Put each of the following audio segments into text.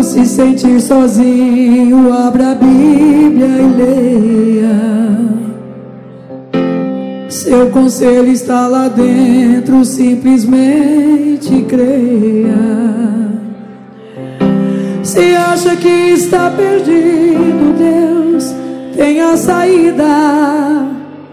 Quando se sentir sozinho, abra a Bíblia e leia. Seu conselho está lá dentro, simplesmente creia. Se acha que está perdido, Deus tem a saída.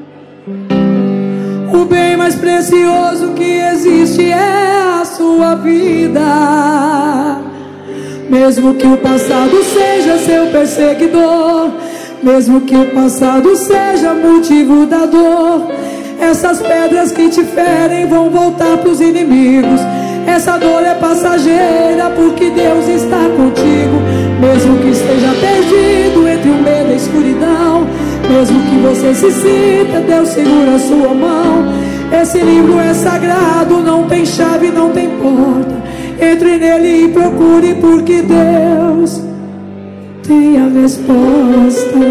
O bem mais precioso que existe é a sua vida. Mesmo que o passado seja seu perseguidor, mesmo que o passado seja motivo da dor, essas pedras que te ferem vão voltar pros inimigos. Essa dor é passageira, porque Deus está contigo. Mesmo que esteja perdido entre o medo e a escuridão, mesmo que você se sinta, Deus segura a sua mão. Esse livro é sagrado, não tem chave, não tem porta. Entre nele e procure, porque Deus tem a resposta.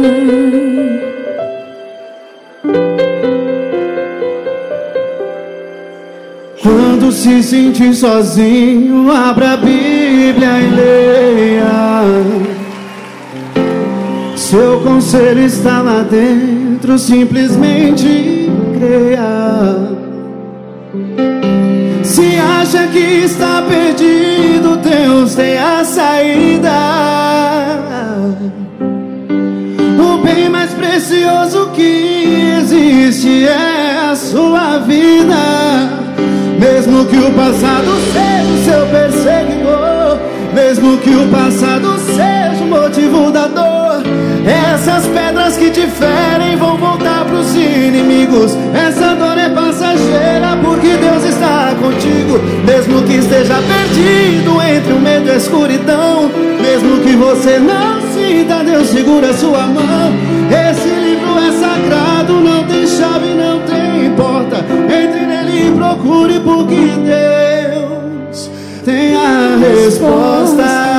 Quando se sentir sozinho, abra a Bíblia e leia. Seu conselho está lá dentro, simplesmente creia. Se acha que está perdido, Deus tem a saída. O bem mais precioso que existe é a sua vida. Mesmo que o passado seja o seu perseguidor, mesmo que o passado seja o motivo da dor, essas pedras que te ferem vão voltar pros inimigos. Essa dor é passageira, porque Deus está contigo. Mesmo que esteja perdido entre o medo e a escuridão, mesmo que você não sinta, Deus segura a sua mão. Esse livro é sagrado, não tem chave, não tem porta. Entre nele e procure, porque Deus tem a resposta.